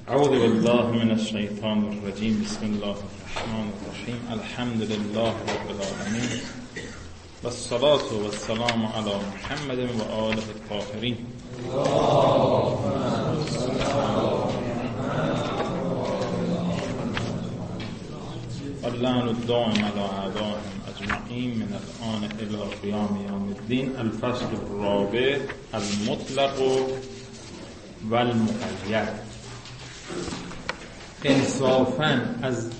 اعوذ بالله من الشیطان الرجیم. بسم الله الرحمن الرحیم. الحمد لله رب العالمین و الصلاة و السلام علی محمد و آله الطاهرین. اللعن الدائم علی اعدائهم اجمعین من الآن الی قیام یوم الدین. الفصل الرابع المطلق و المقید. انصافاً از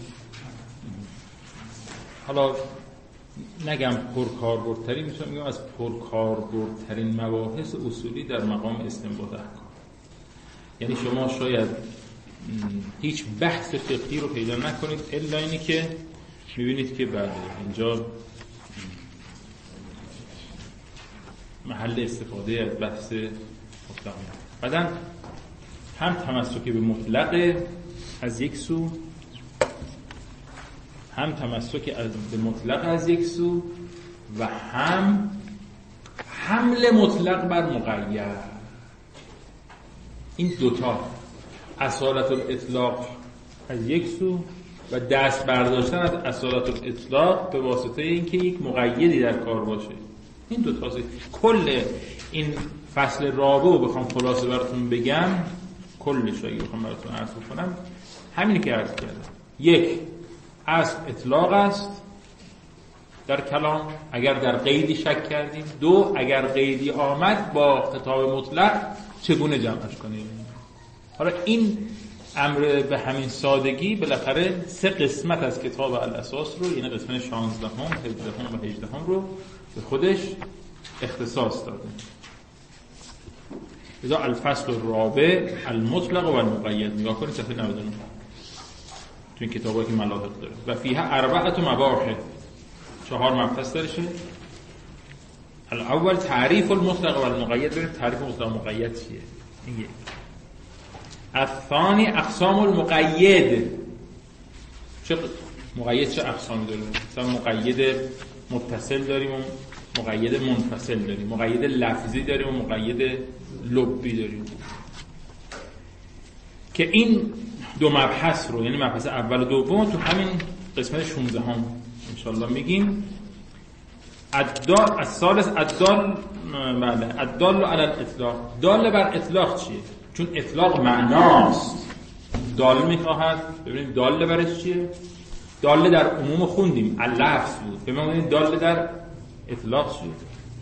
حالا نگم پرکاربردترین، میتونم بگم از پرکاربردترین مباحث اصولی در مقام استنباط احکام. یعنی شما شاید هیچ بحث فقهی رو پیدا نکنید الا اینی که میبینید که بله اینجا محل استفاده از بحث مطلق. بعدن هم تمسکی به مطلق از یک سو، هم تمسک به مطلق از یک سو، و هم حمل مطلق بر مقید. این دوتا، اصالت الاطلاق از یک سو و دست برداشتن از اصالت الاطلاق به واسطه اینکه یک مقیدی در کار باشه. این دوتا کل این فصل رابع رو بخوام خلاصه براتون بگم، کلش رو بخوام براتون عرض کنم، همینی که عرض کردم. یک، اصل اطلاق است در کلام اگر در قیدی شک کردیم. دو، اگر قیدی آمد با خطاب مطلق چگونه جمعش کنیم. حالا این امر به همین سادگی بالاخره سه قسمت از کتاب الاساس رو، یعنی قسمت 16، 17 و 18 رو به خودش اختصاص داده. لذا الفصل الرابع المطلق و المقید. نگاه کنید صفحه 99 تو این کتابایی که ملاحق داره. و فیها اربعه مباحث، 4 مبحث درشه. الاول تعریف المطلق و المقید. بریم تعریف مطلق و مقید چیه. این یک. الثانی اقسام المقید. چه مقید چه اقسامی داره؟ مثلا مقید متصل داریم و مقید منفصل داریم، مقید لفظی داریم و مقید لبی داریم، که این دو مبحث رو، یعنی مبحث اول و دوم، تو همین قسمت 16 هم انشاءالله میگیم. الثالث الدال علی الاطلاق. دال بر اطلاق چیه؟ چون اطلاق معناست، دال میخواهد. ببینید دال برش چیه؟ دال در عموم خوندیم، اللفظ بود. ببینید دال در اطلاق چیه؟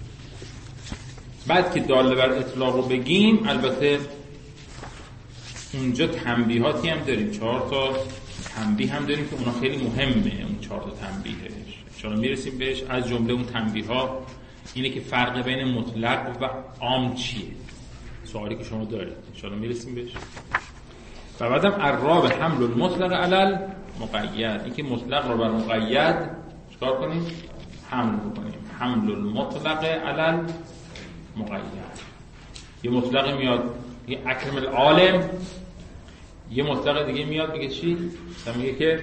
بعد که دال بر اطلاق رو بگیم، البته اونجا تنبیهاتی هم داریم، 4 تا تنبیه هم داریم که اونا خیلی مهمه. اون 4 تا تنبیهش انشاءالله میرسیم بهش. از جمله اون تنبیه ها اینه که فرق بین مطلق و عام چیه، سوالی که شما دارید انشاءالله میرسیم بهش. و بعدم الرابع حمل المطلق علی المقید. این که مطلق رو بر مقید چکار کنیم؟ حمل بکنیم. حمل المطلق علی المقید. یه مطلق میاد یه اکرم العالم، یه مطلق دیگه میاد میگه چی؟ میگه که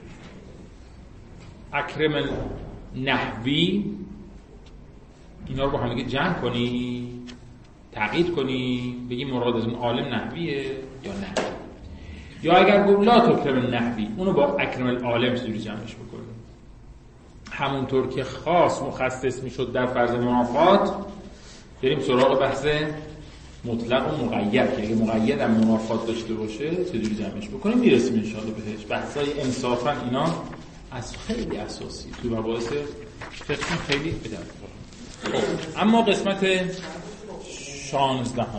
اکرم النحوی. اینا رو با هم دیگه جمع کنی، تقیید کنی، بگی مراد از اون عالم نحویه یا نه. یا اگر گفت لا تکرم النحوی، اونو با اکرم العالم چجوری جمعش بکنی. همونطور که خاص مخصص میشد در فرض منافات، بریم سراغ بحث مطلق و مقید که اگه مقید هم منافات داشته باشه چجوری جمعش بکنیم. میرسیم انشاءالله بهش. بحثای انصافا اینا از خیلی اساسی تو مباحث فقهی خیلی به درد می‌خوره. اما قسمت 16 هم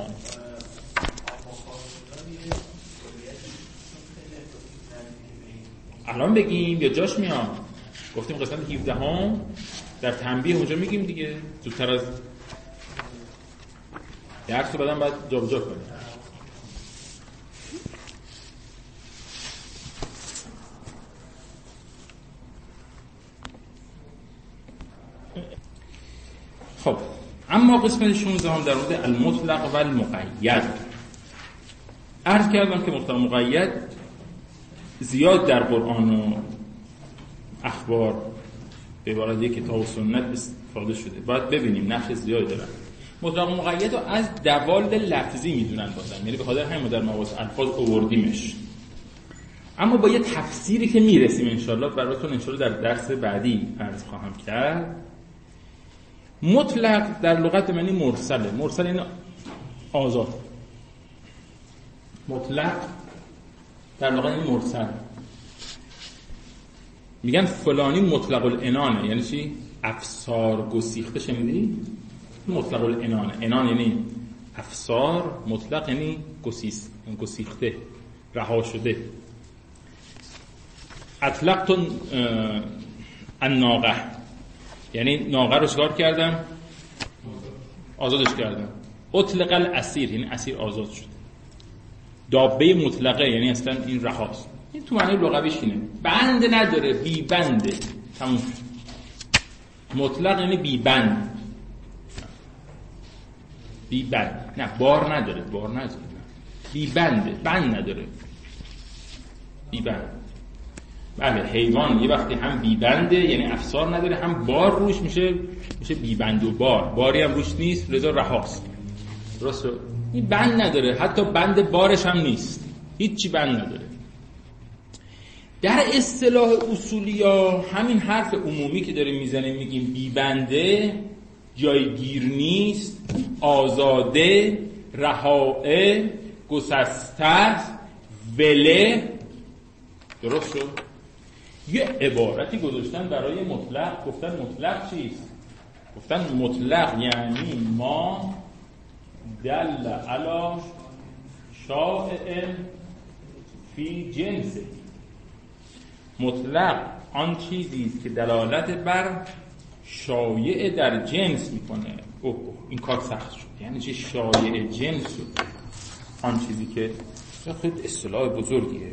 الان بگیم یا جاش میاد؟ گفتیم قسمت 17 هم در تنبیه اونجا میگیم دیگه، زودتر از درس رو بعدم باید جابجا کنیم. خب اما قسمت 16 هم در مورد المطلق و المقید. عرض کردم که مطلق مقید زیاد در قرآن و اخبار به عبارت یک کتاب و سنت استفاده شده. باید ببینیم نقش زیادی دارن. مطلق و مقید رو از دوال لفظی میدونن بازم، یعنی به خاطر همین در مواضع الفاظ آوردیمش. اما با یه تفسیری که میرسیم انشالله براتون انشالله در درس بعدی عرض خواهم کرد. مطلق در لغت معنی مرسله. مرسل یعنی آزاد. مطلق در لغت یعنی مرسل. میگن فلانی مطلق العنانه، یعنی چی؟ افسار گسیخته. شنیدی؟ مطلق العنانه. عنان یعنی افسار، مطلق یعنی گسیخته، رها شده. اطلقت الناقه، یعنی ناقه رو چکار کردم؟ آزادش کردم. اطلق الاسیر، یعنی اسیر آزاد شد. دابه مطلقه یعنی اصلا این رهاست. این تو معنی لغویش اینه. بند نداره، بی بنده. تموم شد. مطلق یعنی بی بند. بی بند. نه بار نداره، بار نداره. بی بنده، بند نداره. بی بند. بله حیوان یه وقتی هم بی بنده یعنی افسار نداره، هم بار روش میشه بی بند و باری هم روش نیست، لذا رهاست. درسته؟ این بند نداره، حتی بند بارش هم نیست، هیچی بند نداره. در اصطلاح اصولیا همین حرف عمومی که داریم میزنیم میگیم بی بنده، جایگیر نیست، آزاده، رهائه، گسسته، وله. درست شد؟ یه عبارتی گذاشتن برای مطلق، گفتن مطلق چیست؟ گفتن مطلق یعنی ما دل علی شائع فی جنسه. مطلق آن چیزی است که دلالت بر شایع در جنس میکنه. این کار سخت شد. یعنی چه شایع جنس شد؟ آن چیزی که خیلی اصطلاح بزرگیه.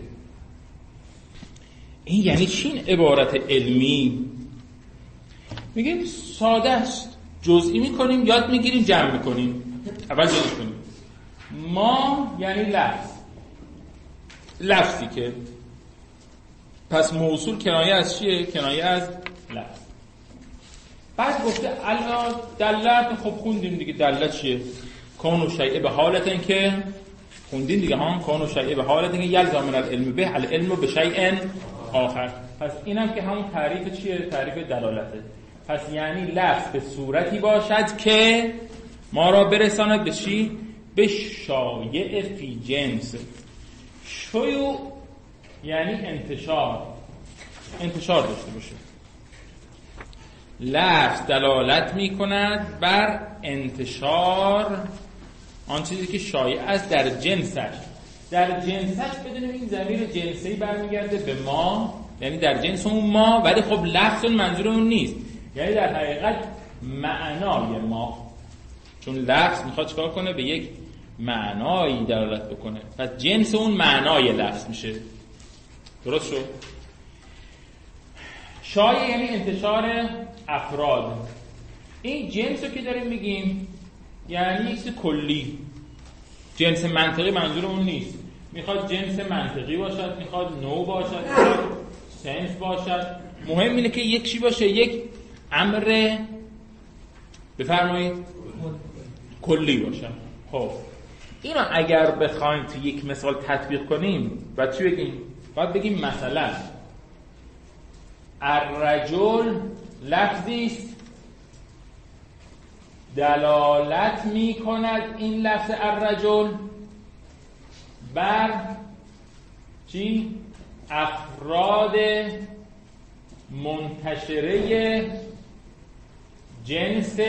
این یعنی چی؟ این عبارت علمی میگیم ساده است، جزئی میکنیم، یاد میگیریم، جمع میکنیم. اول جمع کنیم. ما یعنی لفظی که پس موصول کنایه از چیه؟ کنایه از لفظ. بعد گفته الا دلت. خب خوندیم دیگه دلت چیه؟ کون و شیء به حالتن که خوندیم دیگه ها. کون و شیء به حالتن که یلزم من العلم به العلم به شیء آخر. پس اینم که همون تعریف چیه؟ تعریف دلالته. پس یعنی لفظ به صورتی باشد که ما را برساند به چی؟ به شایع فی جنس. شیوع یعنی انتشار داشته باشه. لفظ دلالت می کند بر انتشار آن چیزی که شایع است در جنسش. در جنسش بدونیم این ضمیر جنسی برمیگرده به ما، یعنی در جنس اون ما، ولی خب لفظ منظور اون نیست، یعنی در حقیقت معنای ما، چون لفظ میخواد چکار کنه؟ به یک معنایی دلالت بکنه. پس جنس اون معنای لفظ میشه. درست شد؟ شایع یعنی انتشار افراد. این جنس رو که داریم میگیم یعنی یک کلی. جنس منطقی منظور اون نیست. میخواد جنس منطقی باشد، میخواد نوع باشد، میخواد سنس باشد. مهم اینه که یک چی باشه، یک امر بفرمایید کلی باشه. خب اینو اگر بخوایم تو یک مثال تطبیق کنیم بعد چی بگیم؟ باید بگیم مثلا الرجل لفظی است دلالت می کند این لفظ الرجل بر چی؟ افراد منتشره جنس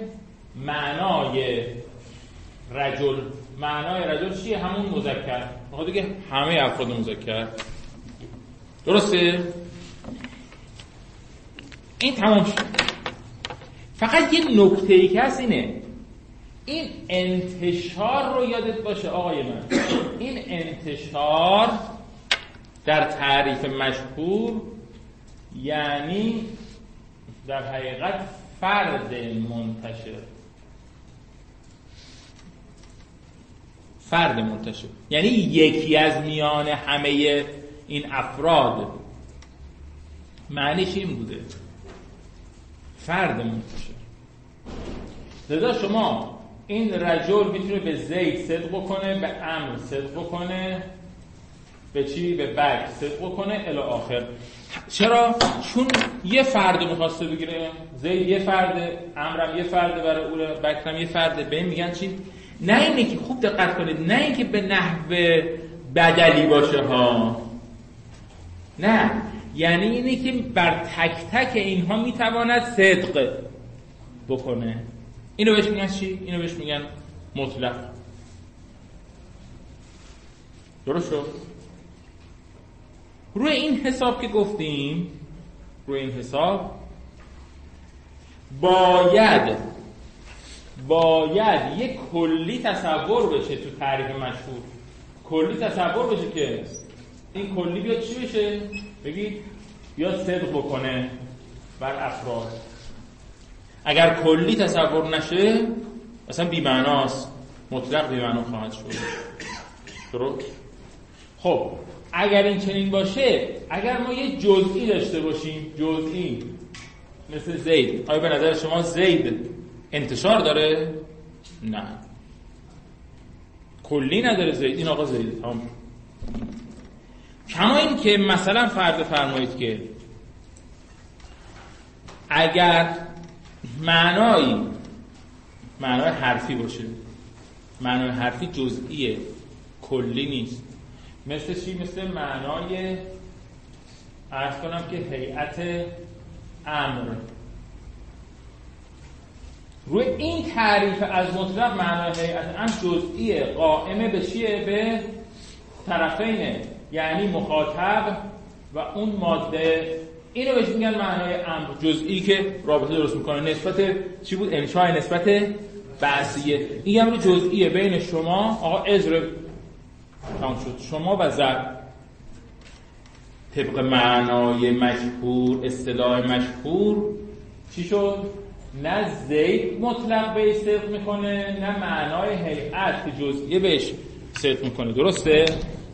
معنای رجل. معنای رجل چیه؟ همون مذکر. میخواد بگه همه افراد مذکر. درسته؟ این تمام شد. فقط یه نکته‌ای که هست اینه، این انتشار رو یادت باشه آقای من. این انتشار در تعریف مشهور یعنی در حقیقت فرد منتشر. فرد منتشر یعنی یکی از میان همه این افراد. معنیش این بوده، فرد منتشر. لذا شما این رجل میتونه به زید صدق بکنه، به امر صدق بکنه، به چی؟ به بکر صدق بکنه الی آخر. چرا؟ چون یه فرد میخواسته بگیره، زید یه فرد، امرم یه فرد، برای اول بکرم یه فرد. به این میگن چی؟ نه اینه که خوب دقت کنید، نه اینکه به نحو بدلی باشه ها، نه، یعنی اینه که بر تک تک اینها میتواند صدق بکنه. اینو بهش میگن چی؟ اینو بهش میگن مطلق. درست شد؟ روی این حساب که گفتیم، روی این حساب باید یک کلی تصور بشه تو تعریف مشهور، کلی تصور بشه که این کلی بیاد چی بشه؟ بگید بیاد صدق بکنه بر افراد. اگر کلی تصور نشه اصلا بی‌معناست، مطلق بی‌معنا خواهد شد. درست؟ خب اگر این چنین باشه، اگر ما یه جزئی داشته باشیم، جزئی مثل زید، آیا به نظر شما زید انتشار داره؟ نه. کلی نداره زید، این آقا زید تمام. کما این که مثلا فرض فرمایید که اگر معنای حرفی باشه، معنای حرفی جزئیه، کلی نیست. مثل چی؟ مثل معنای عرض کنم که هیئت امر. روی این تعریف از مطلق معنای هیئت امر جزئیه، قائمه به چیه؟ به طرفینه، یعنی مخاطب و اون ماده. اینو بهش میگن معنای امر جزئی که رابطه درست میکنه. نسبت چی بود؟ انشاء نسبت بعثیه. این امر جزئیه بین شما، آقا اضرب تمام شد، شما و ضرب. طبق معنای مشهور، اصطلاح مشهور چی شد؟ نه زید مطلق بهش صدق میکنه، نه معنای هیئت که جزئیه بهش صدق میکنه. درسته؟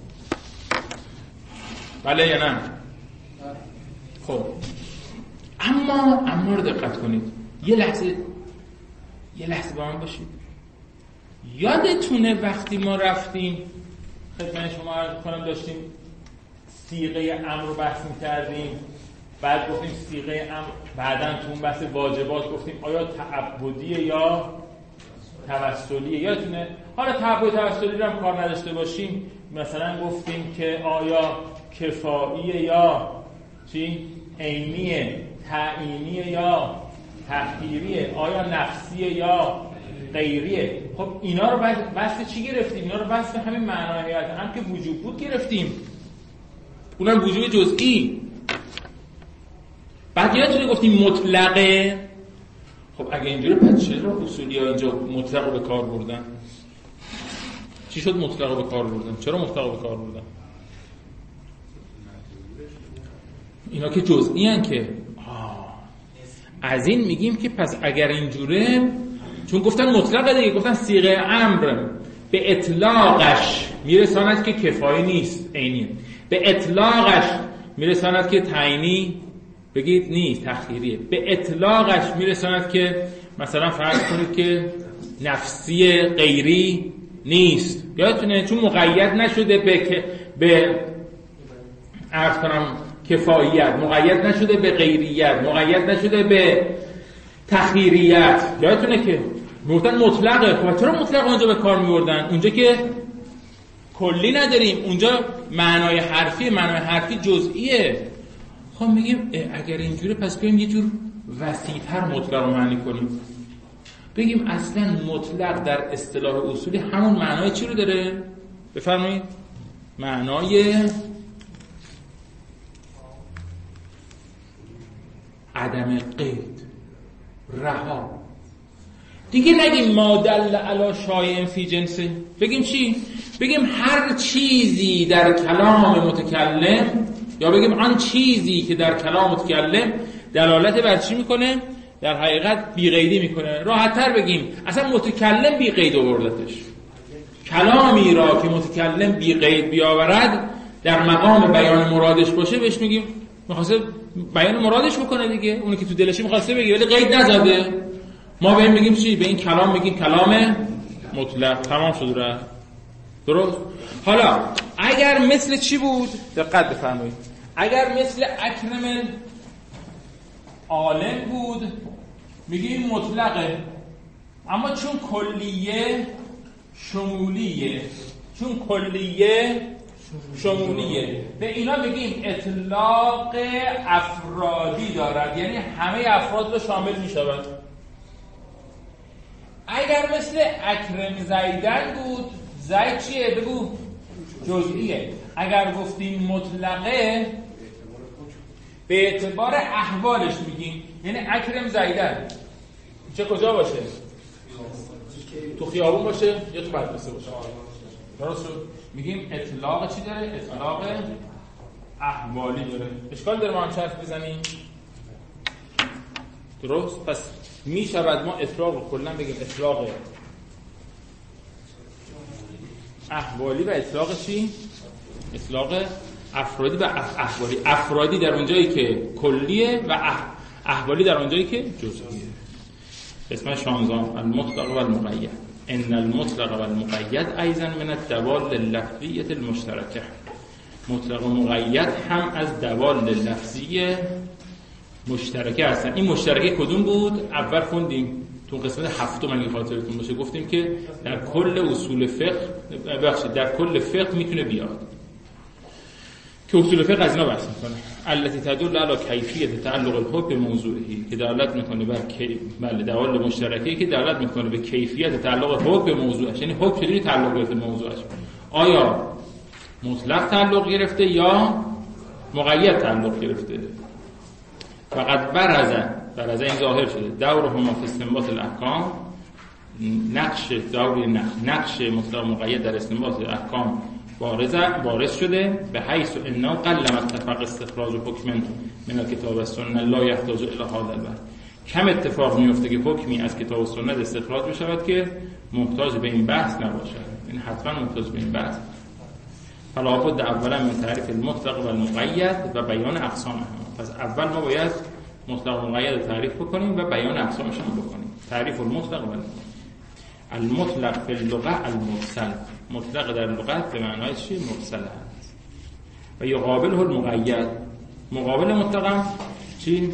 بله یا نه؟ خب اما رو دقت کنید، یه لحظه با من باشید. یادتونه وقتی ما رفتیم خدمت شما عرض کنم داشتیم صیغه امر رو بحث می‌کردیم، بعد گفتیم صیغه امر، بعداً تو اون بحث واجبات گفتیم آیا تعبدیه یا توسلیه. یادتونه؟ حالا تعبد توسلی رو هم کار نداشته باشیم، مثلا گفتیم که آیا کفاییه یا چی؟ عینیه، تعیینیه یا تحقیریه، آیا نفسیه یا غیریه. خب اینا رو بحث چی گرفتیم؟ اینا رو بحث همین معنای هیئت هم که وجوب بود گرفتیم، اونم وجوب جزئی. بعد یادتونه گفتیم مطلقه. خب اگه اینجوری پس چرا اصولی ها اینجا مطلق رو به کار بردن؟ چی شد مطلق رو به کار بردن؟ چرا مطلق رو به کار بردن؟ اینا که جزئی هن که از این میگیم که پس اگر اینجوره، چون گفتن مطلقه دیگه، گفتن صیغه امر به اطلاقش میرساند که کفایی نیست، عینیه، به اطلاقش میرساند که تعیینی بگید نیست، تخییریه، به اطلاقش میرساند که مثلا فرض کنید که نفسی غیری نیست. یادتونه؟ چون مقید نشده به عرض کنم کفاییت، مقید نشده به غیریت، مقید نشده به تخییریت. یادتونه که گفتن مطلقه. خب چرا مطلق اونجا به کار می‌بردن؟ اونجا که کلی نداریم، اونجا معنای حرفی جزئیه. خب میگیم اگر اینجوره پس بیایم یه جور وسیع‌تر مطلق رو معنی کنیم، بگیم اصلا مطلق در اصطلاح اصولی همون معنای چی رو داره؟ بفرمایید. معنای عدم قید، رها. دیگه نگیم ما دل علی شایع فی جنسه، بگیم چی؟ بگیم هر چیزی در کلام متکلم، یا بگیم آن چیزی که در کلام متکلم دلالت بر چی میکنه؟ در حقیقت بی قیدی میکنه. راحت‌تر بگیم اصلا متکلم بی قید آوردتش. کلامی را که متکلم بی قید بیاورد در مقام بیان مرادش باشه، بهش میگیم میخواسته بیان مرادش بکنه دیگه، اونی که تو دلش میخواسته بگه ولی قید نزده. ما به این میگیم چی؟ به این کلام میگیم کلام مطلق. تمام شد رفت. درست؟ حالا اگر مثل چی بود؟ دقت بفرمایید. اگر مثل اکرم عالم بود میگیم مطلقه، اما چون کلیه شمولیه، چون کلیه شمولیه به اینا میگیم اطلاق افرادی دارد، یعنی همه افراد رو شامل میشود. اگر مثل اکرم زیدن بود، زید چیه؟ بگو جزئیه. اگر گفتیم مطلقه به اعتبار احوالش میگیم، یعنی اکرم زیدن چه کجا باشه؟ تو خیابون باشه یا تو مدرسه باشه. درست شد؟ میگیم اطلاق چی داره؟ اطلاق احوالی داره. اشکال داره ما هم حرف بزنیم؟ درست؟ پس میشود ما اطلاق رو کلا بگیم اطلاق احوالی و اطلاق چی؟ اطلاق افرادی و احوالی. افرادی در اونجایی که کلیه و احوالی در اونجایی که جزئیه. اسم 16 المطلق و المقید. ان المطلق و المقید ایضا من الدوال اللفظیه المشترکه. مطلق و مقید هم از دوال لفظی مشترکه هستن. این مشترکه کدوم بود؟ اول خوندیم تو قسمت هفتم اگه خاطرتون باشه، گفتیم که در کل اصول فقه در کل فقه میتونه بیاد، که اصول فقه از اینا بحث میکنه. التي تدل على کیفیت تعلق الحکم به موضوعی، که دلالت میکنه بر دوال مشترکه‌ای که دلالت میکنه به کیفیت تعلق حکم به موضوعش. یعنی حکم چجوری تعلق گرفته به موضوعش؟ آیا مطلق تعلق گرفته یا مقید تعلق گرفته؟ فقط برز این ظاهر شده دورهما فی استنباط الاحکام، نقش مطلق مقید در استنباط احکام بارز شده، به حیث انه قل ما اتفق استخراج حکم من الکتاب و سنت لا یحتاج الی هذا البحث. کم اتفاق میفته که حکمی از کتاب و سنت استخراج بشود که محتاج به این بحث نباشد. این حتما محتاج به این بحث. فلا بد اولا من تعریف المطلق و المقید و بیان اقسامه. پس اول ما باید مطلق و مقید رو تعریف بکنیم و بیان اقسامش هم بکنیم. تعریف المطلق و المطلق فی اللغه المرسل. مطلق در لغت به معنای چی؟ مرسل هست. و یقابله المقید. مقابل مطلق چی؟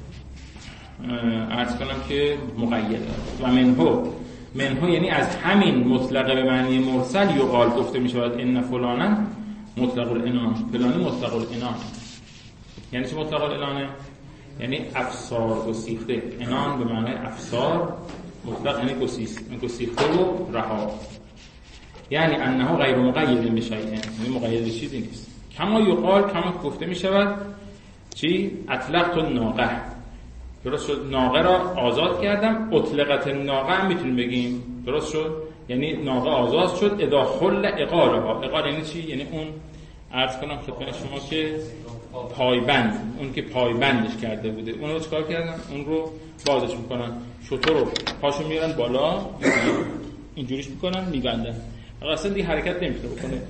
عرض کنم که مقید است. و منهو یعنی از همین مطلق به معنی مرسل یقال گفته می شود ان فلانا مطلق العنان، فلانی مطلق العنان. یعنی چی مطلق العنان؟ یعنی افسار گسیخته. عنان به معنی افسار، مطلق یعنی گسیخته و رها. یعنی انه غیر مقید بشیء، یعنی مقید چیزی نیست. کما یقال، کما گفته می شود چی؟ اطلقت الناقه. درست شد؟ ناقه را آزاد کردم. اطلقت الناقه هم میتونیم بگیم. درست شد؟ یعنی ناقه آزاد شد. اذا خل اقالها. اقال یعنی چی؟ یعنی اون عرض کنم خدمت شما که پایبند، اون که پایبندش کرده بوده، اون رو چکار کردن؟ اون رو بازش میکنن. شتر رو پاشو میارن بالا، اینجوریش میکنن، میبندن. اصلا دیگه حرکت نمیتونه بکنه،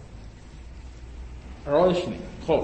راهش نه. خب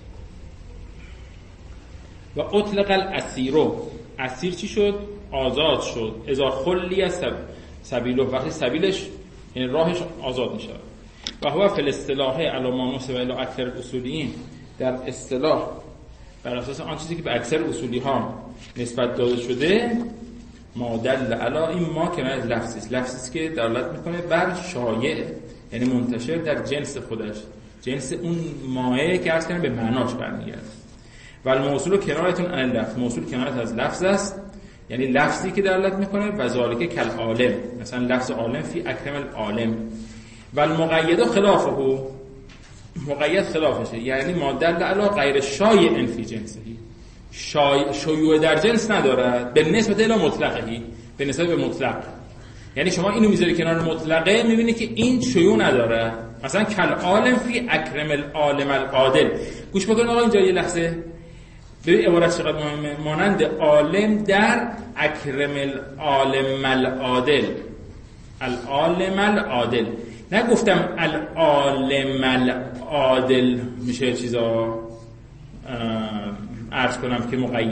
و اطلق الاسیرو. اسیر چی شد؟ آزاد شد. اذا خلی سبیلو، وقتی سبیلش یعنی راهش آزاد میشه. و هو فی الاصطلاح علی ما نسب الی اکثر الاصولیین. در اصطلاح بر اساس آن چیزی که به اکثر اصولی ها نسبت داده شده، ما دل علی، این ما کنایه از لفظی است. لفظی است که دلالت میکنه بر شایع، یعنی منتشر در جنس خودش، جنس اون مایه که عرض کنه به معناش برمیگرده. و الموصول کنایتون عن اللفظ. موصول کنایت از لفظ است، یعنی لفظی که دلالت میکنه و ذالک کالعالم، مثلا لفظ عالم فی اکرم العالم. و المقید خلافه. مقید خلافشه، یعنی ما دل علی غیر شایع فی جنسه. شیوع در جنس ندارد به نسبت الی مطلقه، به نسبت به مطلق. یعنی شما اینو میذاری کنار مطلقه، میبینی که این شیوع نداره. مثلا کالعالم فی اکرم العالم العادل. گوش بکنید آقا، اینجا یه لحظه ببین عبارت چقدر مهمه. مانند عالم در اکرم العالم العادل. العالم العادل، نگفتم العالم العادل میشه چیزا عرض کنم که مقید.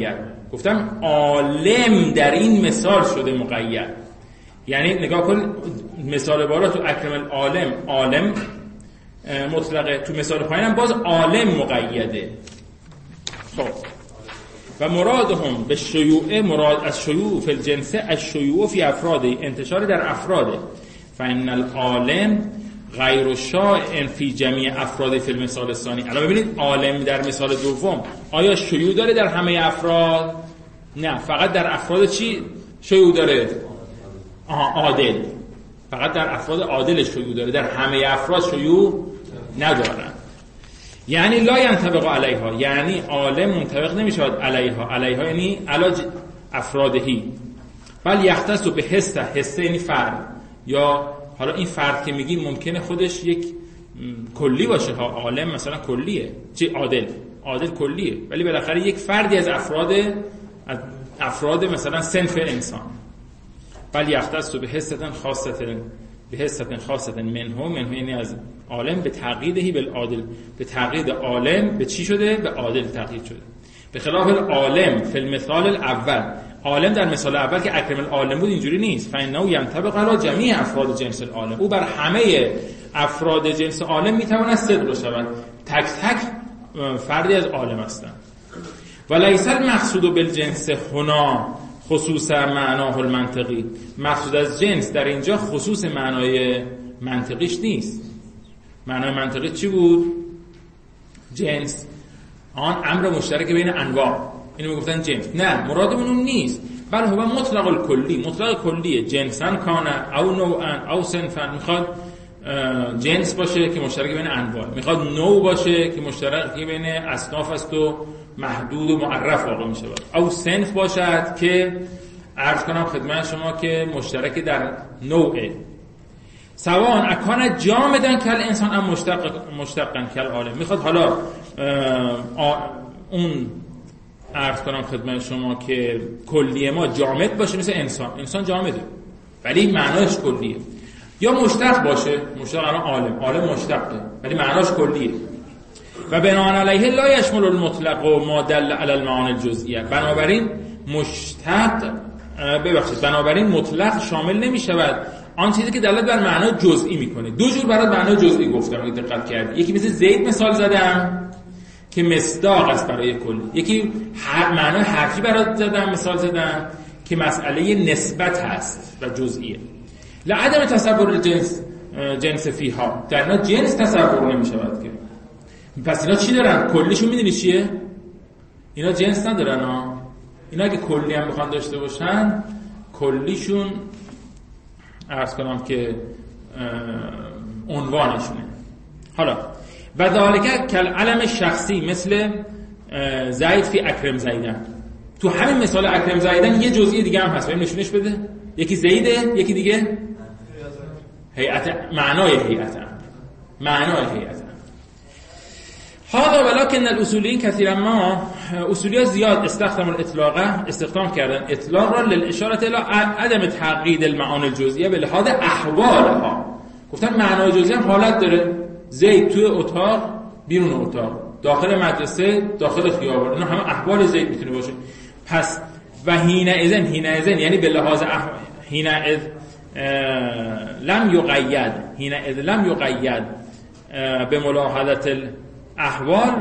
گفتم عالم در این مثال شده مقید. یعنی نگاه کن مثال بالا تو اکرم العالم عالم مطلقه، تو مثال پایینم باز عالم مقیده. خب و مرادهم به شیوع، مراد از شیوع فی الجنس از شیوع فی افراده، انتشار در افراده. فان العالم غیر شائع فی جمیع افراد فی المثال الثانی. الان ببینید عالم در مثال دوم آیا شیوع داره در همه افراد؟ نه، فقط در افراد چی شیوع داره؟ عادل. فقط در افراد عادل شیوع داره، در همه افراد شیوع ندارن. یعنی لا ینطبق علیها، یعنی عالم منطبق نمیشود علیها یعنی علاج افرادهی، بل یختص به حسه یعنی فرد، یا حالا این فرد که میگیم ممکنه خودش یک کلی باشه ها، عالم مثلا کلیه، چی عادل کلیه، ولی بالاخره یک فردی از افراد مثلا صنف انسان. بل یختص به حسه خاصه منه یعنی از عالم به تقییدهی بالعادل، به تقیید عالم به چی شده؟ به عادل تقیید شده. به خلاف العالم فی المثال الاول، عالم در مثال اول که اکرم العالم بود اینجوری نیست. فانه ینطبق علی جمیع افراد جنس العالم، او بر همه افراد جنس عالم میتواند صدق شود، تک تک فردی از عالم هستند. ولیس المقصود بالجنس هنا خصوص معناه المنطقی، مقصود از جنس در اینجا خصوص معنای منطقیش نیست. معنای منطقی چی بود؟ جنس آن امر مشترک بین انواع، اینو میگفتن جنس. نه، مرادمون اون نیست، بل هو مطلق الکلی، مطلق کلیه. جنسن کانه او نوعن او صنفن، میخواد جنس باشه که مشترک بین انواع، میخواد نوع باشه که مشترک بین اصناف است و محدود و معرف واقع میشه، او صنف باشد که عرض کنم خدمت شما که مشترک در نوعه. سواء اکان جامدن کل انسان ام مشتقن کل عالم، میخواد حالا اون عرض کنم خدمت شما که کلیه ما جامد باشه مثل انسان جامده ولی معناش کلیه، یا مشتق باشه، مشتق الان عالم مشتقه ولی معناش کلیه. و بناء علیه لا یشمل المطلق و ما دل علی المعانی الجزئیه، بنابراین مطلق شامل نمی شود آن چیزی که دلالت بر معنا جزئی میکنه. دو جور برای معنا جزئی گفتم اگه دقت کردید، یکی مثل زید مثال زدم که مصداق است برای کلی، یکی معنا حرفی برای زدم مثال زدم که مسئله نسبت هست و جزئیه. لعدم تصور جنس فیها، در اینا جنس تصور نمی شود که. پس اینا چی دارن؟ کلیشون میدونی چیه؟ اینا جنس ندارن ها. اینا اگه کلی هم بخوان داشته باشن کلیشون عرض کنم که عنوانشونه. حالا و ذالک کل علم شخصی مثل زید فی اکرم زیدن، تو همین مثال اکرم زیدن یه جزئی دیگه هم هست، بریم نشونش بده. یکی زیده، یکی دیگه هیئت، معنای هیئت. هذا ولكن الاصوليين كثيرا ما اصوليات زیاد استخدموا الاطلاق، استخدام کردن اطلاق را للاشاره الى عدم تعقید المعانی الجزئیه به لحاظ احوالها. گفتن معنای جزئی هم حالت داره، زید توی اتاق، بیرون اتاق، داخل مدرسه، داخل خیابان، اینا همه احوال زید میتونه باشه. پس و حینئذ یعنی به لحاظ حینئذ لم یقید به ملاحظه احوال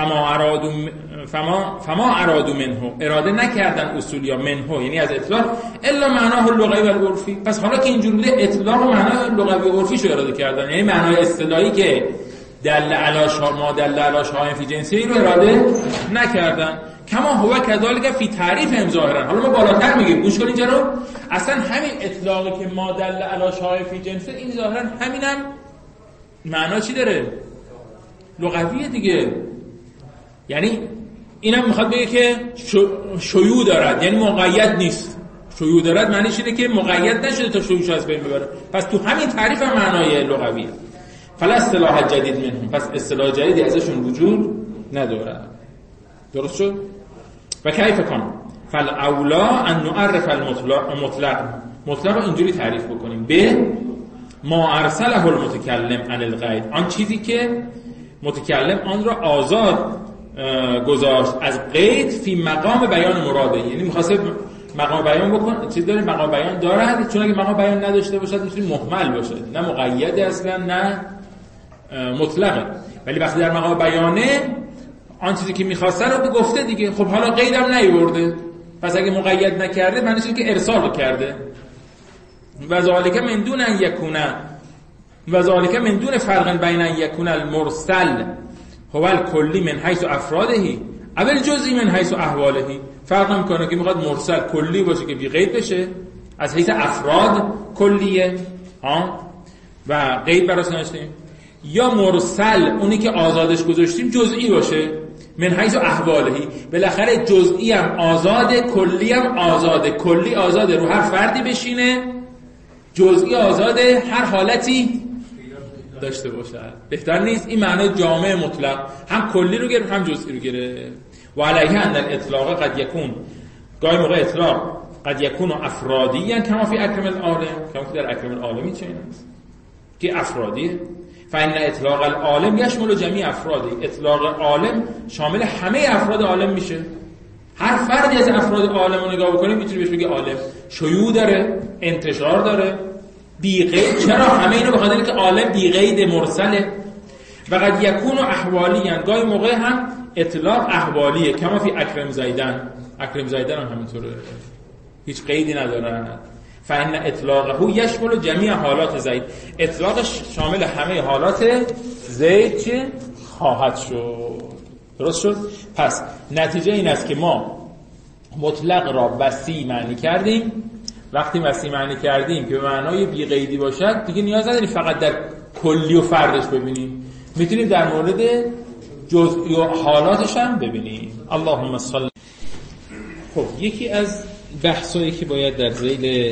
فما ارادو منه، اراده نکردن اصولیا منه یعنی از اطلاق الا معناه اللغوی و العرفی. پس حالا که اینجوری بوده اطلاق و معنای لغوی و عرفی شو اراده کردن، یعنی معنای اصطلاحی که دل علی شائع فی جنسی رو اراده نکردن. کما هو کذالک فی تعریف ظاهرا. حالا ما بالاتر میگیم، گوش کن اینجا رو، اصلا همین اطلاقی که ما دل علی شائع فی جنسی این ظاهرا همینم معنا چی داره؟ لغویه دیگه. یعنی اینم میخواد بگه که شیوع دارد، یعنی مقید نیست. شیوع دارد معنیش اینه که مقید نشده تا شیوعش از بین ببره. پس تو همین تعریف هم معنای لغویه. فلا اصطلاح جدید منهم، پس اصطلاح جدیدی ازشون وجود نداره. درست شد؟ و کیف کن فالاولا ان نعرف مطلق رو اینجوری تعریف بکنیم به ما ارسله المتکلم عن الغیب، آن چیزی که متکلم آن را آزاد گذاشت از قید فی مقام بیان مراده، یعنی می‌خواسته مقام بیان بکن. چیز داره مقام بیان دارد، چون اگه مقام بیان نداشته باشد میتونه محمل باشه، نه مقید اصلا نه مطلقه. ولی وقتی در مقام بیانه آن چیزی که می‌خواسته رو گفته دیگه. خب حالا قیدم نیورده، پس اگه مقید نکرده معنیش اینه که ارسال کرده. و ذالک من دون ان یکون و ذالک من دون فرق بین ان یکون المرسل هو الکلی من حیث افراده اول جزئی من حیث احواله. فرق میکنه که میخواد مرسل کلی باشه که بی قید بشه، از حیث افراد کلیه و قید براش نوشتیم، یا مرسل اونی که آزادش گذاشتیم جزئی باشه من حیث احواله. بالاخره جزئی هم آزاده، کلی هم آزاده. کلی آزاده رو هر فردی بشینه، جزئی آزاده هر حالتی داشته باشه. بهتر نیست این معنی جامع مطلق، هم کلی رو گرفت هم جزئی رو گرفت. و علیه ان الاطلاق قد یکون، گاهی موقع اطلاق قد یکون افرادیاً کما فی اکرم العالم، کما که در اکرم العالمی چه اینست که افرادیه. فإن اطلاق العالم یشمل جمیع افرادی، اطلاق عالم شامل همه افراد عالم میشه. هر فردی از افراد عالم رو نگاه بکنیم میتونی بهش بگی عالم. شیوع داره، انتشار داره، بی قید. چرا همه اینو بخاطر اینکه عالم بی قید مرسله. و قد یکون احوالیاً، گاهی موقع هم اطلاق احوالیه کما فی اکرم زیدن. اکرم زیدن هم همینطوره، هیچ قیدی نداره. فإن اطلاقه یشمل جمیع حالات زید، اطلاقش شامل همه حالات زید چه خواهد شد. درست شد؟ پس نتیجه این است که ما مطلق را وسیع معنی کردیم. وقتی وسیع معنی کردیم که به معنای بی قیدی باشد دیگه نیاز نداریم فقط در کلی و فردش ببینیم، میتونیم در مورد جزئی و حالاتش هم ببینیم. اللهم صل. خب یکی از بحثایی که باید در ذیل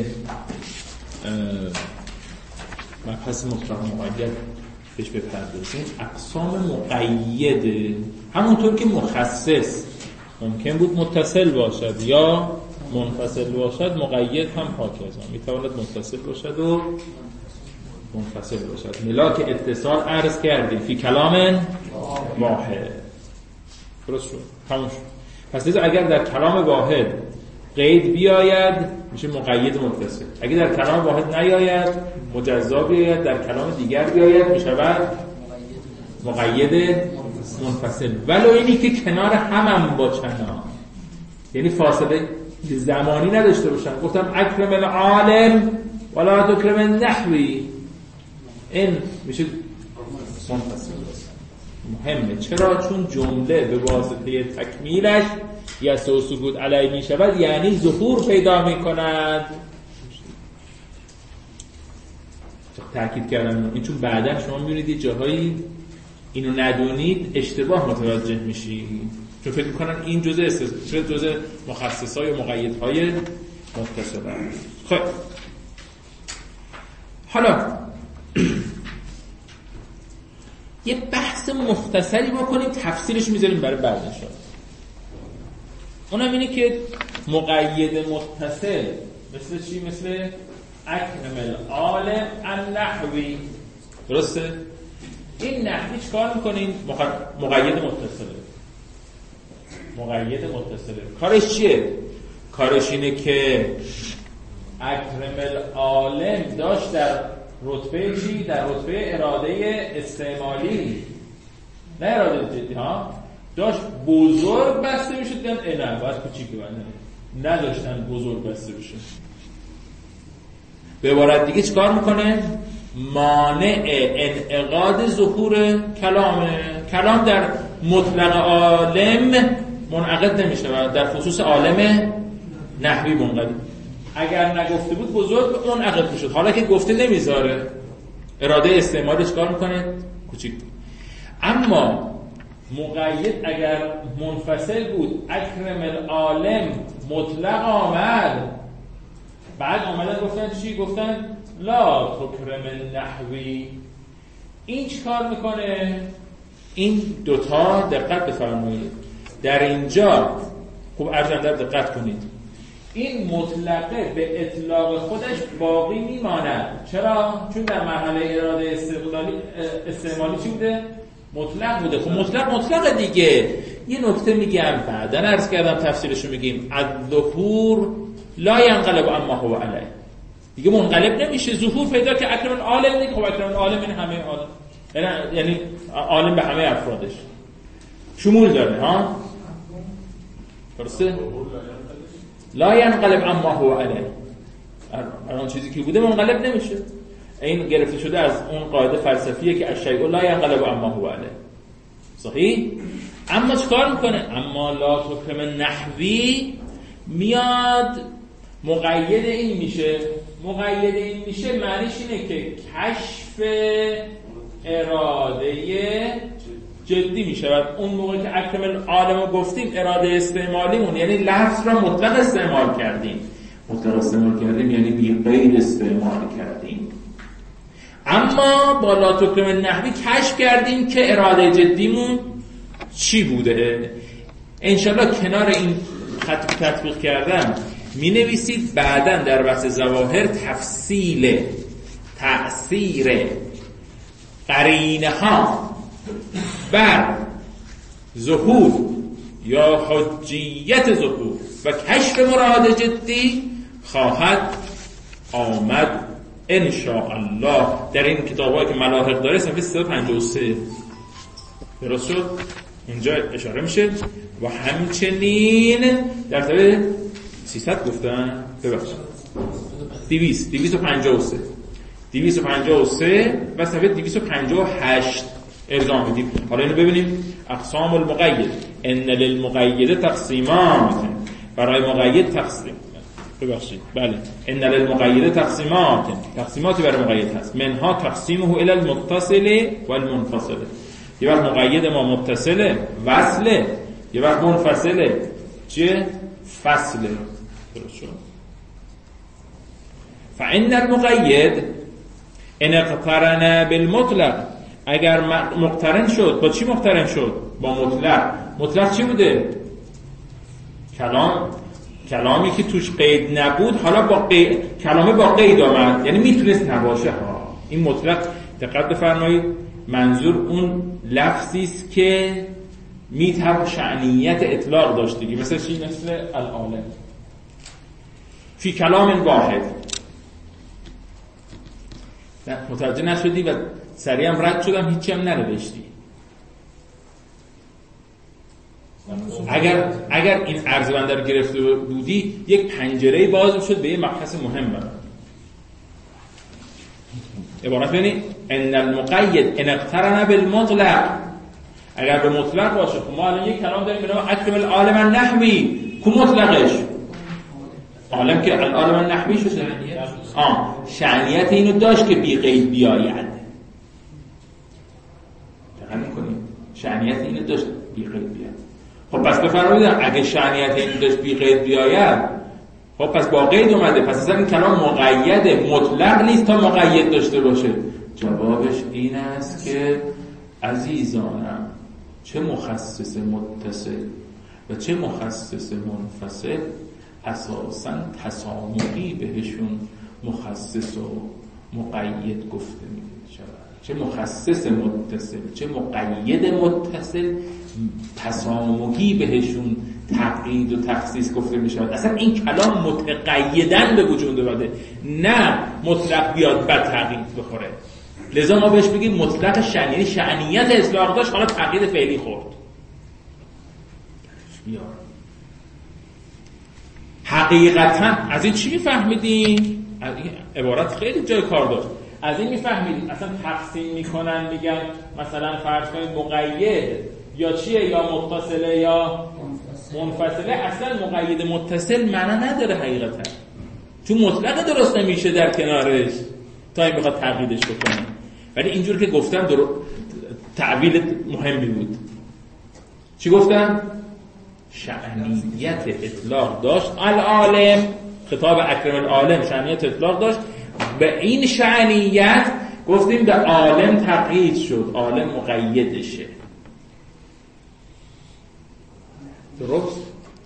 مبحث مطلق مقید بهش بپردازیم اقسام مقیده. همونطور که مخصص ممکن بود متصل باشد یا منفصل باشد، مقید هم هاکذا میتواند متصل باشد و منفصل باشد. ملاک اتصال عرض کردیم فی کلام واحد. درست شد، تموم شد. پس لذا اگر در کلام واحد قید بیاید میشه مقید متصل، اگر در کلام واحد نیاید مجزا بیاید، در کلام دیگر بیاید میشود مقید منفصل. ولو اینی که کنار هم باشن، یعنی فاصله زمانی نداشته باشن. گفتم اکرم العالم ولا تکرم النحوی، این میشه منفصل. مهمه. چرا؟ چون جمله به واسطه تکمیلش یسع و سکوت علیه می شود، یعنی ظهور پیدا می کند. تأکید کردم این چون بعدا شما میبینید یه جاهایی اینو ندونید اشتباه متوجه میشید، چون فکر میکنن این جزء مخصصای و مقیدهای متصل است. خب حالا یه بحث مختصری بکنیم، تفسیرش میذاریم برای بعد ان شاءالله. اونم اینه که مقید متصل مثل چی؟ مثل اکرم العالم النحوی. درسته؟ این نحوی چیکار میکنین؟ مقید متصله. مقید متصله کارش چیه؟ کارش اینه که اکرم العالم داشت در رتبه چی؟ در رتبه اراده استعمالی، نه اراده جدی ها. داشت بزرگ بسته میشد، دیدن نه باید کوچیک بنده، نداشتن بزرگ بسته بشه. به عبارت دیگه چیکار میکنه؟ مانع انعقاد ظهور کلامه. کلام در مطلق عالم منعقد نمیشه و در خصوص عالم نحوی منقد. اگر نگفته بود بزرگ منعقد میشد، حالا که گفته نمیذاره، اراده استعمالی چیکار میکنه؟ کوچیک. اما مقید اگر منفصل بود، اکرم العالم مطلق آمد، بعد آمدن گفتن چی؟ گفتن لا تکرم النحوی. این چی کار میکنه؟ این دوتا دقت بفرمایید در اینجا. خوب ارجمندر دقت کنید، این مطلقه به اطلاق خودش باقی میماند. چرا؟ چون در مرحله اراده استعمالی چی بوده؟ مطلق بوده. خب مطلق دیگه یه نکته میگم بعدن عرض کردم تفسیرشو میگیم. الظهور لا ينقلب اما هو علیه، دیگه منقلب نمیشه. ظهور پیدا که اکرم العالم دیگه. خب اکرم العالم این همه عالم، یعنی عالم به همه افرادش شمول داره ها، درسته؟ لا ينقلب اما هو علیه، الان چیزی که بوده منقلب نمیشه. این گرفته شده از اون قاعده فلسفیه که الشیء لا ينقلب اما هو علیه. صحیح؟ اما چکار میکنه؟ اما لا تکرم نحوی میاد مقید این میشه. مقید این میشه معنیش اینه که کشف اراده جدی میشه. و اون موقع که اکرم العالم رو گفتیم اراده استعمالیمون یعنی لفظ را مطلق استعمال کردیم. مطلق استعمال کردیم یعنی بی قید استعمال کردیم. اما با لا تکرم نحوی کشف کردیم که اراده جدیمون چی بوده. انشالله کنار این خط تطبیق کردم می نویسید بعداً در بحث ظواهر تفصیل تأثیر قرینه ها بر ظهور یا حجیت ظهور و کشف مراد جدی خواهد آمد انشاءالله در این کتابایی که ملاحق داره صفحه 353 درست شد. اینجا اشاره میشه و همچنین در صفحه 300 گفتن ببخشید 253 و صفحه 258 ارجاع میدیم. حالا اینو ببینیم. اقسام المقید ان للمقید تقسیمات، برای مقید تقسیم ببخشید بله ان للمقید تقسیماتی برای مقید هست. منها تقسیمه الى المتصل والمنفصل. یه وقت مقید ما متصله وصله، یه وقت منفصله چیه؟ فصله. درست شد. فإن المقید ان اقترن بالمطلق، اگر مقترن شد با چی مقترن شد؟ با مطلق. مطلق چی بوده؟ کلامی که توش قید نبود حالا با قید، کلامه با قید آمد یعنی میتونست نباشه ها. این مطلق دقت بفرمایید منظور اون لفظی است که میتونه شأنیت اطلاق داشتگی، مثل چی؟ مثل العالم فی کلام واحد. متوجه نشدی و سریع هم رد شدم هیچی هم ننوشتی. اگر این عرض بنده رو گرفته بودی یک پنجره باز میشد به یه مبحث مهم برد. عبارت ببینید ان المقید ان اقترن بالمطلق، اگر به مطلق باشه. ما الان یک کلام داریم به نام اکرم العالم النحوی، کو مطلقش؟ عالم که العالم النحوی شده شأنیت اینو داشت که بی قید بیاید. دقیق می‌کنیم شأنیت اینو داشت بی قید بیاید. خب پس بفرمایید اگه شأنیت اینو داشت بی قید بیاید، خب پس با قید اومده، پس اصلا این کلام مقیده، مطلق نیست تا مقید داشته باشه. جوابش این است که عزیزانم چه مخصص متصل و چه مخصص منفصل اساساً تسامحی بهشون مخصص و مقید گفته می‌شود. چه مخصص متصل چه مقید متصل تسامحی بهشون تقیید و تخصیص گفته می‌شود. اصلا این کلام متقیداً به وجود اومده، نه مطلق بیاد بعد تقیید بخوره. لذا ما بهش بگیم مطلق شأنیت، شأنیت اطلاق داشت حالا تقیید فعلی خورد. حقیقتاً از این چی میفهمیدیم؟ از این عبارت خیلی جای کار داشت. از این میفهمیدیم اصلا تقسیم میکنن میگن مثلا فرض کنید مقید یا چیه یا متصله یا منفصله. اصلا مقید متصل معنی نداره حقیقتا، چون مطلق درست نمیشه در کنارش تا این بخواد تقییدش بکنه. ولی اینجور که گفتم تعبیل مهمی بود. چی گفتم؟ شأنیت اطلاق داشت العالم، خطاب اکرم العالم شأنیت اطلاق داشت. به این شأنیت گفتیم به عالم تقیید شد، عالم مقیدشه. درست؟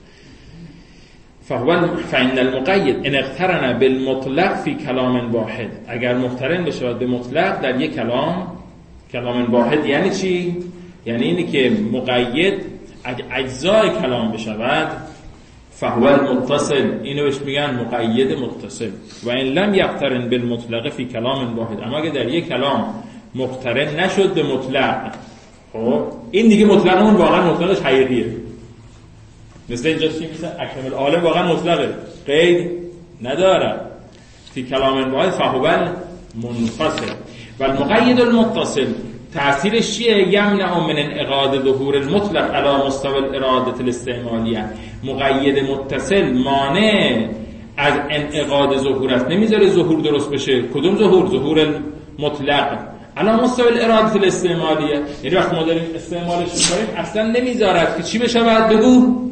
فإن المقید ان اقترن بالمطلق فی کلام واحد، اگر مقترن بشه به مطلق در یک کلام واحد. یعنی چی؟ یعنی اینی که مقید اگه اجزای کلام بشود فهو المتصل، اینو بهش میگن مقید متصل. و این لم یقترن بالمطلق فی کلام واحد، اما اگه در یک کلام مقترن نشد به مطلق، خب این دیگه مطلق اون واقعا مطلقش حقیقیه. مثل اینجا چی؟ مثل اکرم العالم واقعا مطلقه، قید نداره. فی کلام واحد فهو المنفصل. و المقید المتصل تأثیرش چیه؟ یمنع من انعقاد ظهور المطلق علی مستوى الاراده الاستعمالیه. مقید متصل مانع از انعقاد ظهور است، نمیذاره ظهور درست بشه. کدوم ظهور؟ ظهور المطلق علی مستوى الاراده الاستعمالیه. یعنی وقتی ما داریم استعمالش می‌کنیم اصلا نمیذارد که چی بشه. بعد بگو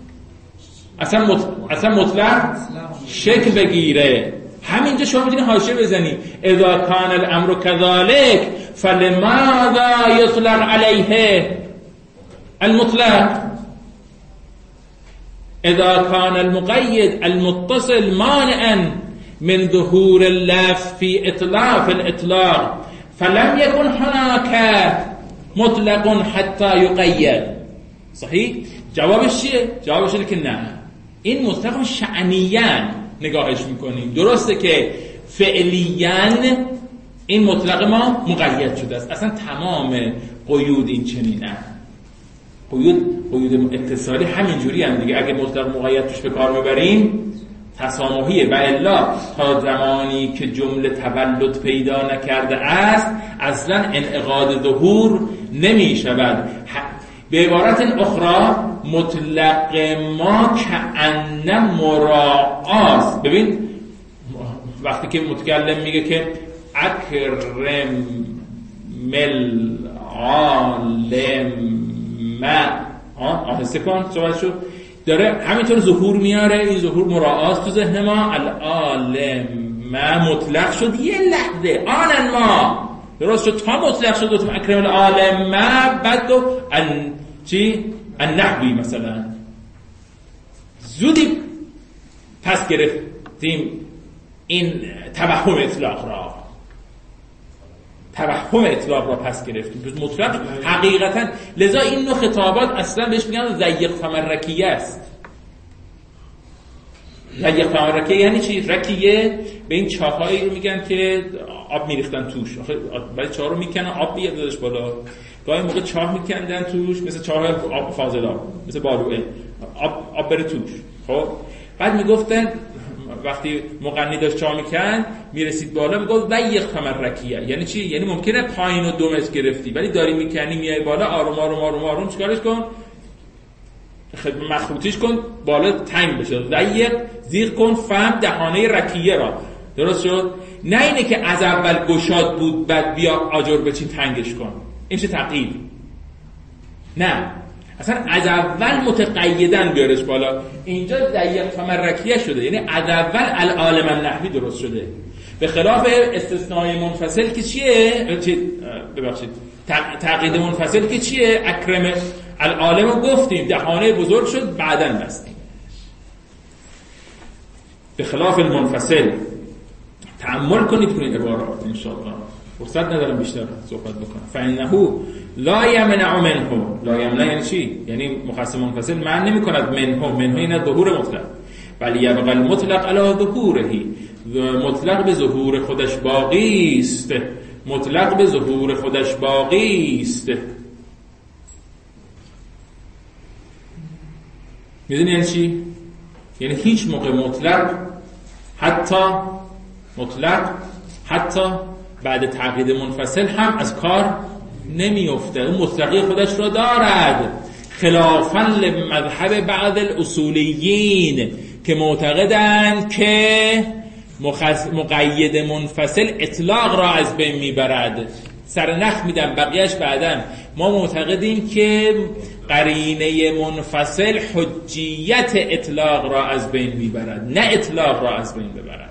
اصلا مطلق شکل بگیره. همینجا شما میتونی حاشیه بزنی اذا کان الامر كذلك فلماذا يطلق عليه المطلق. اذا كان المقيد المتصل مانعا من ظهور اللفظ في الاطلاق فلم يكن هناك مطلق حتى يقيد. صحیح؟ جوابش چیه؟ جوابش اینه که نه، این مطلق شأنیاً نگاهش میکنیم. درسته که فعلیاً این مطلق ما مقید شده است، اصلا تمام قیود این چنینه. قیود اتصالی همینجوری هم دیگه. اگه مطلق مقید توش به کار میبریم تسامحیه، و الا تا زمانی که جمله تولد پیدا نکرده است اصلا انعقاد ظهور نمی شود. به عبارت اخرى مطلق ما کأن مراعاست. ببین وقتی که متکلم میگه که اکرم العالم آهسته کن صحبت شد، داره همینطور ظهور میاره. این ظهور مراعاست تو ذهن ما. العالم مطلق شد یه لحظه، آنن ما درست شد تا مطلق شد تو اکرم العالم بعد گفت چی؟ النحوی مثلا زودی پس گرفتیم این توهم اطلاق را پس گرفتیم. مطلق حقیقتا لذا این نوع خطابات اصلا بهش میگن ضیق تمرکیه است. ضیق تمرکیه یعنی چی؟ رکیه به این چاهایی رو میگن که آب میریختن توش. بعد چاه رو میکنن آب بیاد دادش بالا. گاهی موقع چاه میکندن توش، مثل چاه آب فاضلاب، مثل بالوئه، آب بره توش. خب بعد میگفتن وقتی مغنی داشت چاه میکند میرسید بالا میگفت ضیق تمرکیه. یعنی چی؟ یعنی ممکنه پایین و 2 متر گرفتی ولی داری میکنی میای بالا آروم آروم آروم آروم چیکارش کن؟ مخروطیش کن بالا تنگ بشه. ضیق کن فهم دهانه رکیه را. درست شد؟ نه اینه که از اول گشاد بود بعد بیا آجر بچین تنگش کن. این چه تقیید؟ نه، اصلا از اول متقیدن بیارش بالا. اینجا ضیق تمرکیه شده، یعنی از اول العالم النحوی درست شده. به خلاف استثنای منفصل که چیه؟ ببخشید تقیید منفصل که چیه؟ اکرم العالم رو گفتیم دهانه بزرگ شد بعدن بستیم. به خلاف المنفصل تأمل کنید کنید عبارات انشاءالله. فرصت ندارم بیشتر صحبت بکنم. فإنه لا یمنع منه. لا یمنع یعنی چی؟ یعنی مخصص منفصل معنی نمی کند منه این ظهور مطلق، ولی یبقى المطلق علی ظهوره. مطلق به ظهور خودش باقی است. مطلق به ظهور خودش باقی است. میدونی یعنی چی؟ یعنی هیچ موقع مطلق حتی بعد تقیید منفصل هم از کار نمیفته. اون مطلقی خودش را دارد، خلافاً لمذهب بعض الاصولیین که معتقدند که مقید منفصل اطلاق را از بین میبرد. سرنخ میدم بقیهش بعداً. ما معتقدیم که قرینه منفصل حجیت اطلاق را از بین میبرد، نه اطلاق را از بین ببرد.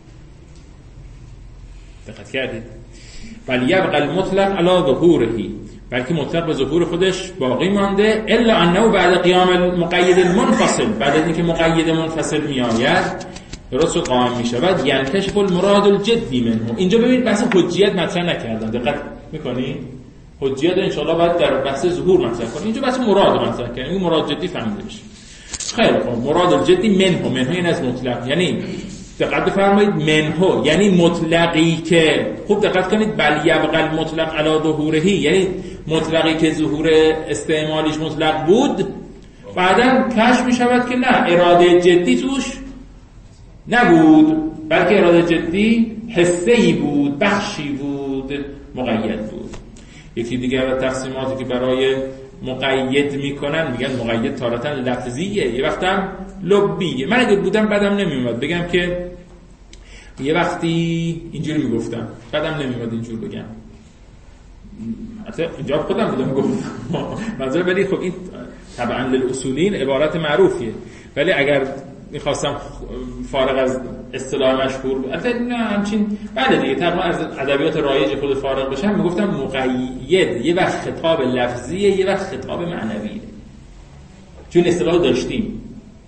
دقت کردید؟ ولی یبقى المطلق علی ظهوره، بلکه مطلق به ظهور خودش باقی مانده. الا انه بعد قیام المقید المنفصل، بعد از اینکه مقید منفصل میآید درست و قائم میشود، ینکشف المراد الجدی منه. اینجا ببینید بحث حجیت مطرح نکردن. دقت میکنید؟ حجیت انشاءالله باید در بحث ظهور مطرح کنیم. اینجا بحث مراد مطرح کنیم. این مراد جدی فهمیده بشه. خیلی خوب. مراد الجدی منه این از مطلق، یعنی دقت بفرمایید منه یعنی مطلقی که، خوب دقت کنید، بل یبقى المطلق علی ظهوره، یعنی مطلقی که ظهور استعمالیش مطلق بود بعداً کشف می شود که نه، اراده جدی توش نبود، بلکه اراده جدی حسه‌ای بود، بخشی بود، مقید بود. یکی دیگه از تقسیماتی که برای مقید میکنن میگن مقید تارتاً لفظیه، یه وقتم لبیه. من اگه بودم بدم نمیومد بگم که یه وقتی اینجوری میگفتم، بدم نمیومد اینجور بگم، حتی اینجا خودم بودم گفتم منظور، ولی خب این طبعا للاصولین عبارت معروفیه، ولی اگر میخواستم فارغ از اصطلاح مشهور البته نه همچین بله دیگه طبعا از ادبیات رایج خود فارغ بشم میگفتم مقید یه وقت خطاب لفظیه یه وقت خطاب معنویه، چون اصطلاح داشتیم.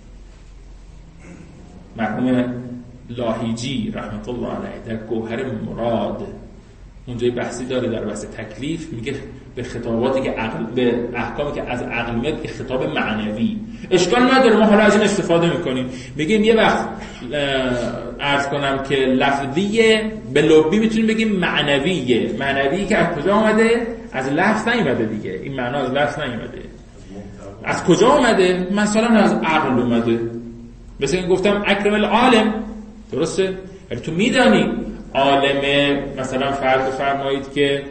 مرحوم لاهیجی رحمت الله علیه در گوهر مراد اونجای بحثی داره در بحث تکلیف، میگه به خطاباتی که به احکامی که از عقل میاد که خطاب معنوی، اشکال نداره ما حالا از این استفاده میکنیم، میگیم یه وقت عرض کنم که لفظیه، به لبی میتونیم بگیم معنویه. معنوی که از کجا اومده؟ از لفظ نیومده دیگه، این معنا از لفظ نیومده. از کجا اومده؟ مثلا از عقل اومده. مثل این گفتم اکرم العالم، درسته؟ ولی تو میدانی عالم مثلا فرض فرمایید که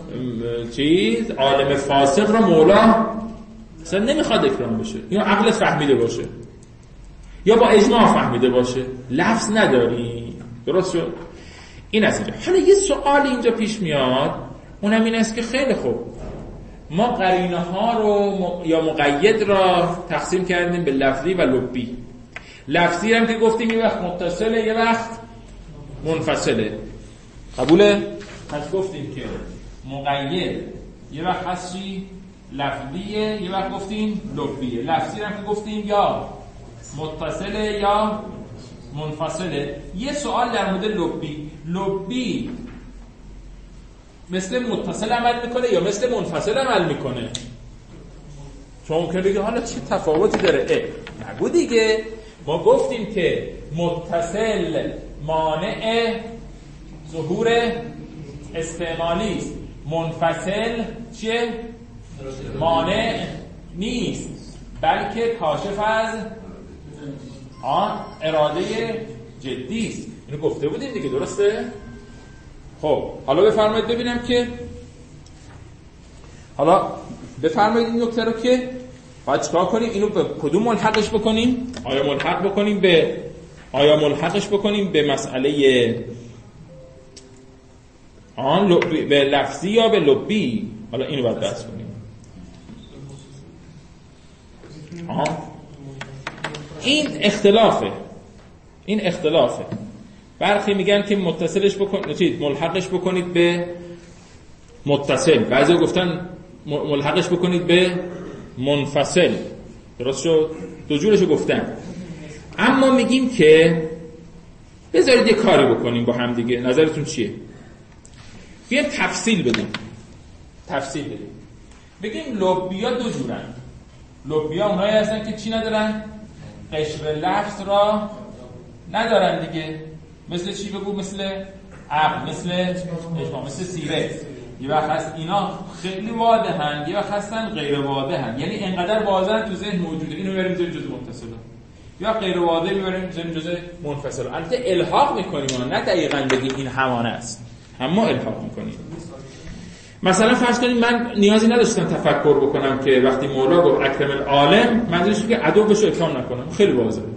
عالم فاسق را مولا مثلا نمیخواد اکرام بشه، یا عقل فهمیده باشه یا با اجماع فهمیده باشه، لفظ نداری، درست شد؟ این از اینجا. حالا یه سوالی اینجا پیش میاد، اونم این است که خیلی خوب ما قرینه ها رو یا مقید را تقسیم کردیم به لفظی و لبی. لفظی هم که گفتیم یه وقت متصله یه وقت منفصله، قبوله؟ پس گفتیم که مقید یه وقت هستی لفظیه یه وقت گفتیم لبیه. لفظی هم که گفتیم یا متصله یا منفصله. یه سوال در مورد لبی مثل متصل عمل میکنه یا مثل منفصل عمل میکنه؟ چون ممکنه بگه حالا چه تفاوتی داره؟ نگو دیگه. ما گفتیم که متصل مانع ظهور استعمالی است، منفصل چیه؟ مانع نیست بلکه کاشف از اراده جدی است. اینو گفته بودیم دیگه، درسته؟ خب حالا بفرمایید ببینم که حالا بفرمایید این نکته رو که باید چیکار کنیم، اینو به کدوم ملحقش بکنیم؟ آیا ملحقش بکنیم به مسئله به لفظی یا به لبی؟ حالا اینو باید بحث کنیم. این اختلافه. برخی میگن که متصلش بکنید، ملحقش بکنید به متصل، بعضی گفتن ملحقش بکنید به منفصل، درست شد؟ دو جورشو گفتن. اما میگیم که بذارید یه کاری بکنیم با هم دیگه، نظرتون چیه؟ بیایم تفصیل بدیم. بگیم لبیا دو جورن. لبیا اونایی هستن که چی ندارن؟ قشر لفظ را ندارن دیگه. مثل چی بگو؟ مثل عقل، مثل اجماع، مثل سیره. یه وقت هست اینا خیلی واضحن، یه وقت هستن غیر واضحن، یعنی انقدر واضحن تو ذهن موجوده اینو میبریم جزء متصل، یا غیر واضح میبریم جزء منفصل. البته الحاق میکنیم، نه دقیقاً بگیم این همانه است، اما الحاق میکنیم. مثلا فرض کنیم من نیازی نداشتم تفکر بکنم که وقتی مولا گفت اکرم العالم منظورش اینه که عدوش رو اکرام نکنم، خیلی واضحه،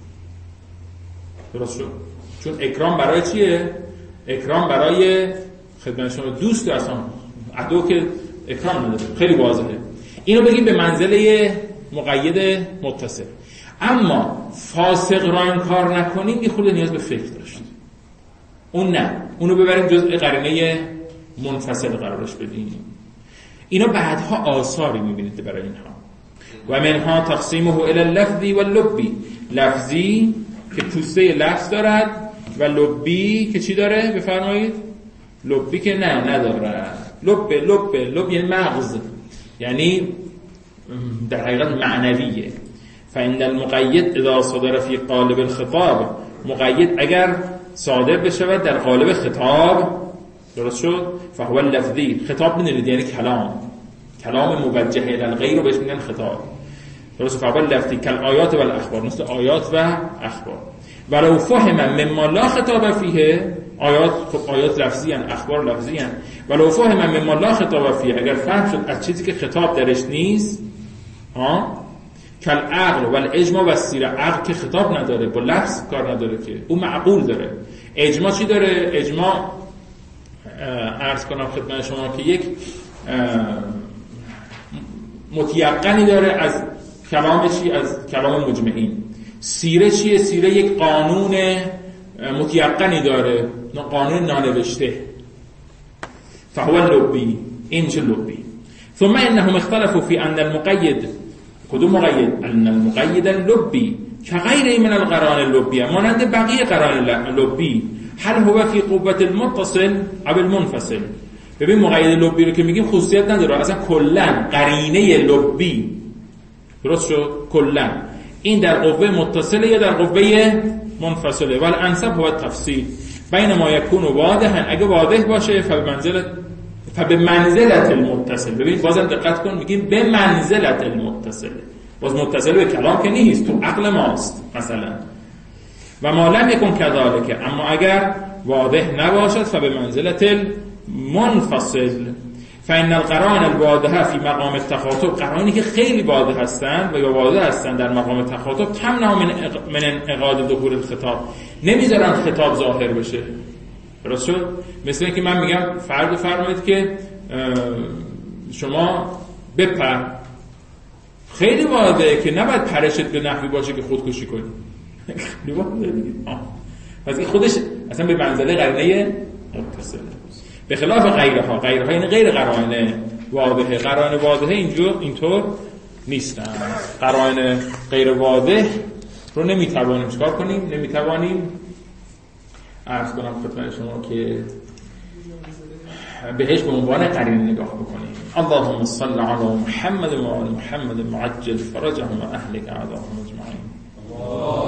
درست شد؟ چون اکرام برای چیه؟ اکرام برای خدمت شما دوست اصلا، عدو که اکرام نداره، خیلی واضحه. اینو بگیم به منزله مقید متصل. اما فاسق را این کار نکنیم یه خورده نیاز به فکر داشت. اون نه، اونو ببریم جزء قرینه منفصل قرارش بدیم. اینا بعدها آثاری میبینید برای اینها. و منها تقسیمه الی اللفظی و اللبی، لفظی که پوسته لفظ دارد و لبی که چی داره؟ بفرمایید. لبی که نه ندارد. لب یعنی مغز، یعنی در حقیقت معنویه. فإن المقید اذا صدر فی قالب الخطاب، مقید اگر صادر بشه در قالب خطاب، درست شد، فهو اللفظی، خطاب می‌دونید یعنی کلام موجه الی الغیر رو بهش میگن خطاب، درست، فهو اللفظی کالآیات و الاخبار، مثل آیات و اخبار. ولو فهم مما لا خطاب فیه، آیات خب آیات لفظی ان، اخبار لفظی ان، ولو فهم مما لا خطاب فیه، اگر فهم شد از چیزی که خطاب درش نیست، کل عقل و الاجماع و السیره، عقل که خطاب نداره، با لفظ کار نداره، که اون معقول داره. اجماع چی داره؟ اجماع عرض کنم خدمت شما که یک متیقنی داره از کلام چی؟ از کلام مجمعین. سیره چیه؟ سیره یک قانون متیقنی داره، قانون نانوشته. فهو اللبی، این چه لبی. ثم انهم اختلفوا في ان المقید، کدوم مقید؟ ان المقید اللبی که غیر من القران اللبیه، مانند بقیه قران لبی. هل هو فی قوت المتصل او المنفصل؟ ببین مقید لبی رو که میگیم خصوصیت نداره، اصلا کلا قرینه لبی، درست شد، کلا این در قوه متصله یا در قوه منفصله. ولی انسب هو تفصیل بین ما یکون واضحا، اگه واضح باشه فبمنزلت المتصل. ببین بازم دقت کن، میگیم به منزلت المتصل، باز متصل به کلام که نیست، تو عقل ماست مثلا. و ما لم یکن کذالک، اما اگر واضح نباشد فبمنزلت المنفصل. فإن القرائن الواضحه فی مقام التخاطب، قرائنی که خیلی واضح هستند و یا واضح هستند در مقام تخاطب، تمنع من انعقاد ظهور الخطاب، نمیذارن خطاب ظاهر بشه، درست شد. مثل اینکه من میگم فرمایید که شما بپر، خیلی واضحه که نباید پرشت به نحوی باشه که خودکشی کنی، خیلی واضحه دیگه. پس این خودش اصلا به منزله قرینه متصله، به خلاف غیرها یعنی غیر قرائن واضحه. قرائن واضحه اینطور نیستن. قرائن غیر واضح رو نمیتوانیم چکار کنیم؟ نمیتوانیم عرض کنم خدمت شما که بهش به عنوان قرینه نگاه بکنیم. اللهم صل علی محمد و آل محمد معجل فرجهم و اهلک اعداءهم اجمعین.